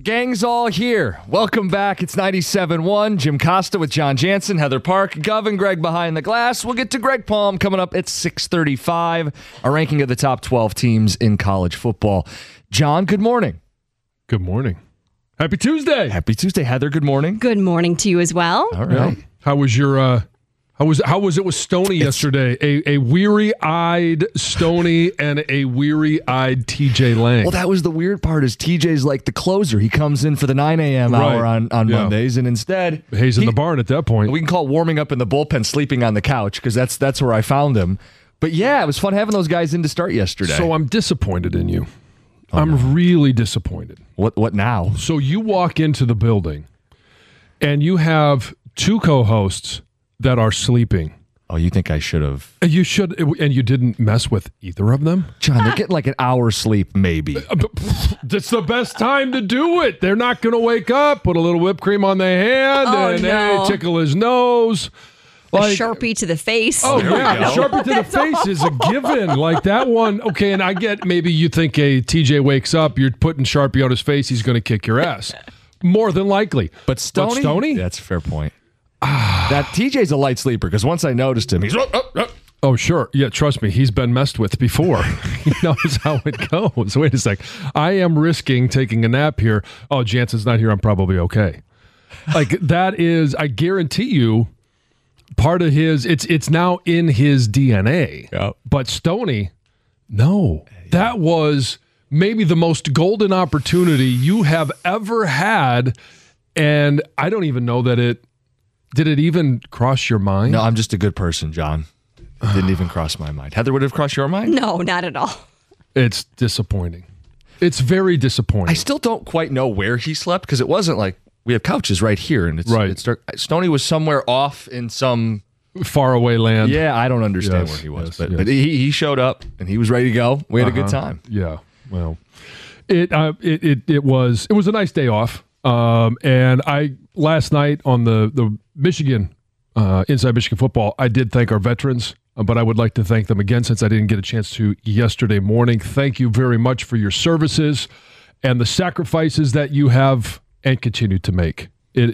Gang's all here. Welcome back. It's 97.1. Jim Costa with John Jansen, Heather Park, Gov and Greg behind the glass. We'll get to Greg Palm coming up at 6:35. A ranking of the top 12 teams in college football. John, good morning. Good morning. Happy Tuesday. Happy Tuesday, Heather. Good morning. Good morning to you as well. All right. Yeah. How was your how was it with Stoney yesterday? A weary-eyed Stoney and a weary-eyed TJ Lang. Well, that was the weird part is TJ's like the closer. He comes in for the 9 a.m. hour on Mondays, and instead Hayes in the barn at that point. We can call it warming up in the bullpen, sleeping on the couch, because that's where I found him. But yeah, it was fun having those guys in to start yesterday. So I'm disappointed in you. I'm really disappointed. What now? So you walk into the building, and you have two co-hosts that are sleeping. Oh, you think I should have? You should, and you didn't mess with either of them? John, they're getting like an hour's sleep, maybe. That's the best time to do it. They're not going to wake up, put a little whipped cream on their hand, hey, tickle his nose. Like, a Sharpie to the face. Oh, yeah. Sharpie to the face is a given. Like that one. Okay, and I get maybe you think a TJ wakes up, you're putting Sharpie on his face, he's going to kick your ass. More than likely. But Stoney? That's a fair point. That TJ's a light sleeper because once I noticed him, he's... Oh, sure. Yeah, trust me. He's been messed with before. He knows how it goes. Wait a sec. I am risking taking a nap here. Oh, Jansen's not here. I'm probably okay. Like that is, I guarantee you, part of his, it's now in his DNA. Yeah. But Stoney, no. That was maybe the most golden opportunity you have ever had. And I don't even know that did it even cross your mind? No, I'm just a good person, John. It didn't even cross my mind. Heather, would it have crossed your mind? No, not at all. It's disappointing. It's very disappointing. I still don't quite know where he slept because it wasn't like we have couches right here. And it's right. Stoney was somewhere off in some faraway land. Yeah, I don't understand where he was. But he showed up and he was ready to go. We had a good time. Yeah, well, it was a nice day off. And I last night on the Michigan Inside Michigan Football, I did thank our veterans, but I would like to thank them again since I didn't get a chance to yesterday morning. Thank you very much for your services and the sacrifices that you have and continue to make. It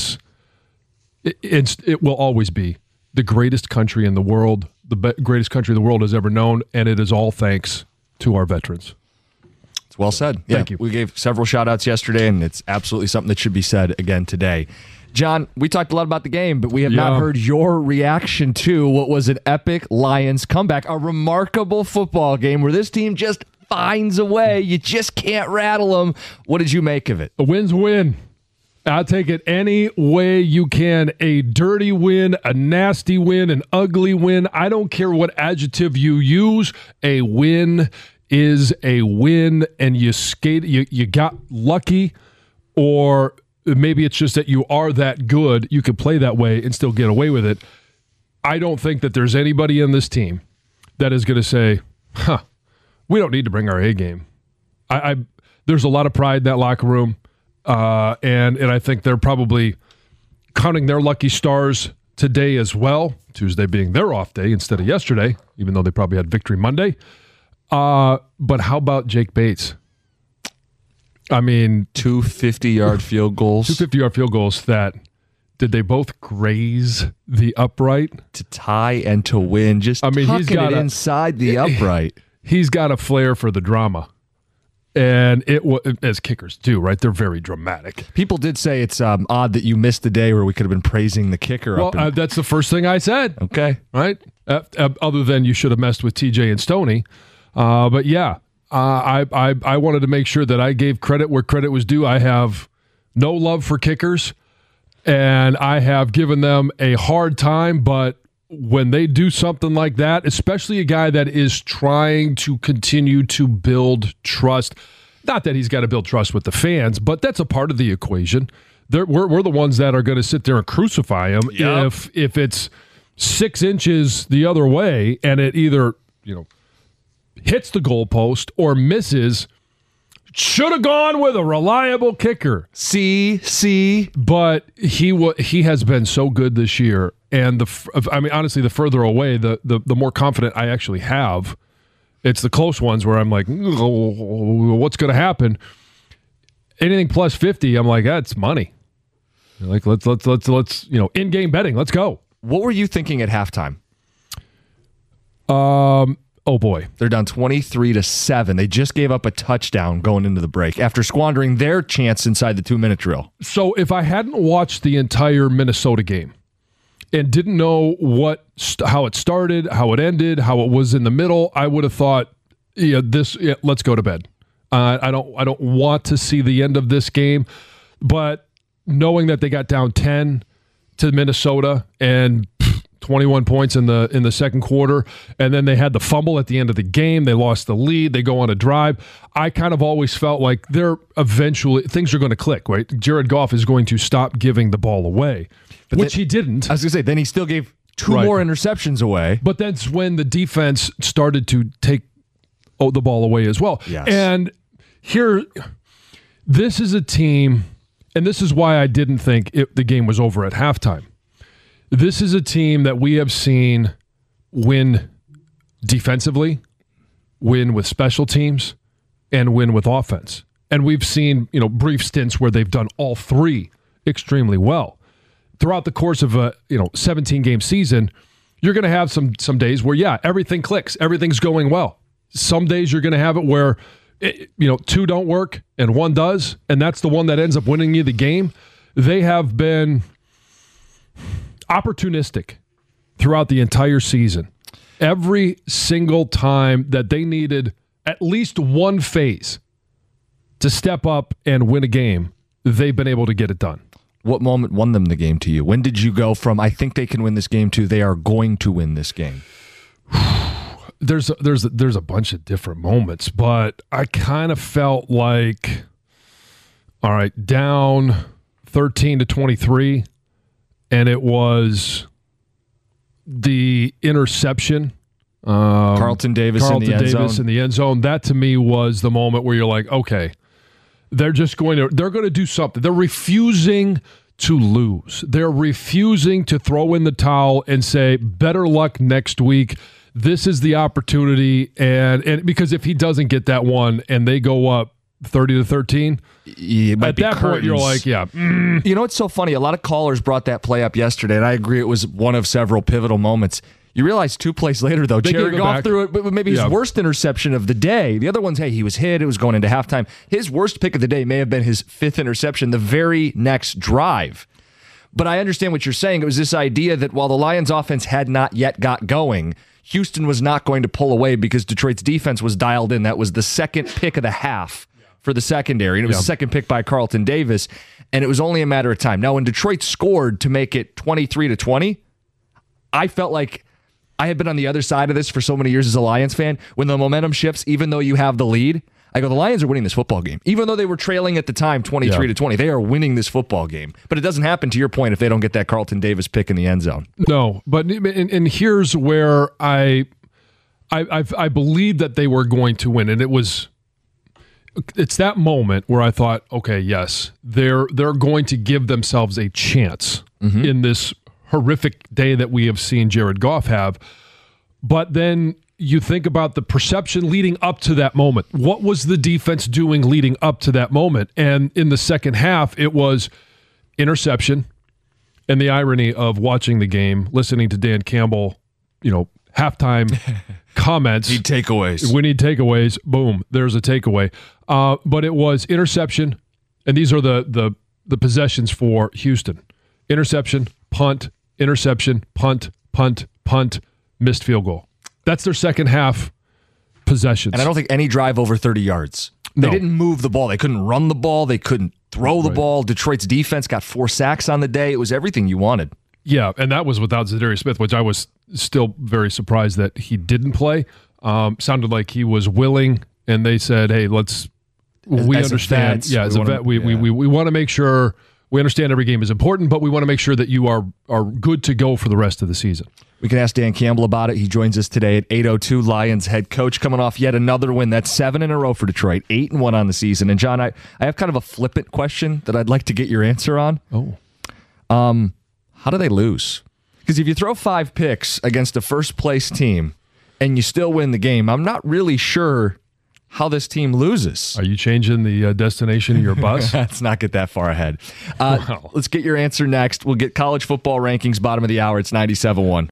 will always be the greatest country in the world, the greatest country the world has ever known, and it is all thanks to our veterans. Well said. Thank you. We gave several shout-outs yesterday, and it's absolutely something that should be said again today. John, we talked a lot about the game, but we have not heard your reaction to what was an epic Lions comeback, a remarkable football game where this team just finds a way. You just can't rattle them. What did you make of it? A win's a win. I'll take it any way you can. A dirty win, a nasty win, an ugly win. I don't care what adjective you use. A win is a win, and you got lucky, or maybe it's just that you are that good. You can play that way and still get away with it. I don't think that there's anybody in this team that is going to say, we don't need to bring our A game. There's a lot of pride in that locker room, and I think they're probably counting their lucky stars today as well, Tuesday being their off day instead of yesterday, even though they probably had victory Monday. But how about Jake Bates? I mean, 2 50-yard field goals. 2 50-yard field goals that, did they both graze the upright? To tie and to win. Just he's got it inside the upright. He's got a flair for the drama. And as kickers do, right? They're very dramatic. People did say it's odd that you missed the day where we could have been praising the kicker. Well, that's the first thing I said. Okay. Right? Other than you should have messed with TJ and Stoney. But yeah, I wanted to make sure that I gave credit where credit was due. I have no love for kickers, and I have given them a hard time, but when they do something like that, especially a guy that is trying to continue to build trust, not that he's got to build trust with the fans, but that's a part of the equation. We're the ones that are going to sit there and crucify him if it's 6 inches the other way and it either, hits the goalpost or misses. Should have gone with a reliable kicker. But he has been so good this year, and honestly, the further away, the more confident I actually have. It's the close ones where I'm like, what's going to happen? anything plus 50, I'm like, that's money. Like, let's in-game betting. Let's go. What were you thinking at halftime? Oh boy. They're down 23-7. They just gave up a touchdown going into the break after squandering their chance inside the 2-minute drill. So if I hadn't watched the entire Minnesota game and didn't know how it started, how it ended, how it was in the middle, I would have thought, let's go to bed. I don't want to see the end of this game, but knowing that they got down 10 to Minnesota and 21 points in the second quarter, and then they had the fumble at the end of the game. They lost the lead. They go on a drive. I kind of always felt like things are going to click, right? Jared Goff is going to stop giving the ball away, which he didn't. I was going to say, then he still gave two more interceptions away. But that's when the defense started to take the ball away as well. Yes. And this is a team, and this is why I didn't think the game was over at halftime. This is a team that we have seen win defensively, win with special teams, and win with offense. And we've seen, brief stints where they've done all three extremely well. Throughout the course of a, 17-game season, you're going to have some days where, everything clicks. Everything's going well. Some days you're going to have it where, two don't work and one does, and that's the one that ends up winning you the game. They have been opportunistic throughout the entire season. Every single time that they needed at least one phase to step up and win a game, they've been able to get it done. What moment won them the game to you? When did you go from, I think they can win this game, to they are going to win this game? There's a bunch of different moments, but I kind of felt like, all right, down 13-23, and it was the interception. Carlton Davis in the end zone. That to me was the moment where you're like, okay, they're going to do something. They're refusing to lose. They're refusing to throw in the towel and say, better luck next week. This is the opportunity. And because if he doesn't get that one and they go up 30-13, at that point you're like, You know, it's so funny. A lot of callers brought that play up yesterday, and I agree it was one of several pivotal moments. You realize 2 plays later, though, Jared Goff threw it, but maybe his worst interception of the day. The other one's, hey, he was hit. It was going into halftime. His worst pick of the day may have been his 5th interception the very next drive. But I understand what you're saying. It was this idea that while the Lions offense had not yet got going, Houston was not going to pull away because Detroit's defense was dialed in. That was the second pick of the half for the secondary, and it was the second pick by Carlton Davis, and it was only a matter of time. Now, when Detroit scored to make it 23-20, I felt like I had been on the other side of this for so many years as a Lions fan. When the momentum shifts, even though you have the lead, I go, the Lions are winning this football game. Even though they were trailing at the time 23-20, they are winning this football game. But it doesn't happen, to your point, if they don't get that Carlton Davis pick in the end zone. No, but and here's where I believed that they were going to win, and it's that moment where I thought, okay, yes, they're going to give themselves a chance in this horrific day that we have seen Jared Goff have. But then you think about the perception leading up to that moment. What was the defense doing leading up to that moment? And in the second half, it was interception. And the irony of watching the game, listening to Dan Campbell, halftime comments. We need takeaways. Boom, there's a takeaway. But it was interception, and these are the possessions for Houston. Interception, punt, interception, punt, missed field goal. That's their second half possessions. And I don't think any drive over 30 yards. They didn't move the ball. They couldn't run the ball. They couldn't throw the ball. Detroit's defense got 4 sacks on the day. It was everything you wanted. Yeah, and that was without Zadarius Smith, which I was still very surprised that he didn't play. Sounded like he was willing, and they said, hey, we understand. As a vet, we want to make sure we understand every game is important, but we want to make sure that you are good to go for the rest of the season. We can ask Dan Campbell about it. He joins us today at 8:02. Lions head coach coming off yet another win. That's 7 in a row for Detroit, 8-1 on the season. And John, I have kind of a flippant question that I'd like to get your answer on. How do they lose? Because if you throw 5 picks against a first-place team and you still win the game, I'm not really sure how this team loses. Are you changing the destination of your bus? Let's not get that far ahead. Let's get your answer next. We'll get college football rankings, bottom of the hour. It's 97.1.